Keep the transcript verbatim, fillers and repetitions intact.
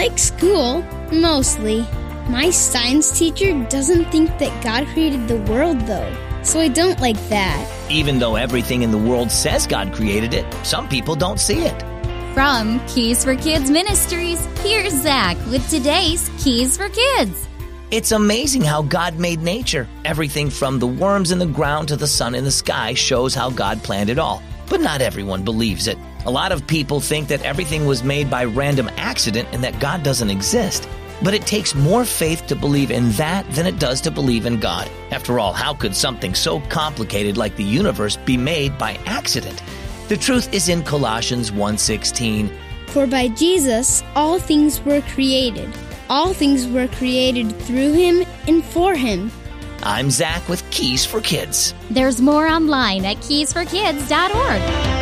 like school, mostly. My science teacher doesn't think that God created the world, though, so I don't like that. Even though everything in the world says God created it, some people don't see it. From Keys for Kids Ministries, here's Zach with today's Keys for Kids. It's amazing how God made nature. Everything from the worms in the ground to the sun in the sky shows how God planned it all. But not everyone believes it. A lot of people think that everything was made by random accident and that God doesn't exist. But it takes more faith to believe in that than it does to believe in God. After all, how could something so complicated like the universe be made by accident? The truth is in Colossians one sixteen. For by Jesus all things were created. All things were created through him and for him. I'm Zach with Keys for Kids. There's more online at keys for kids dot org.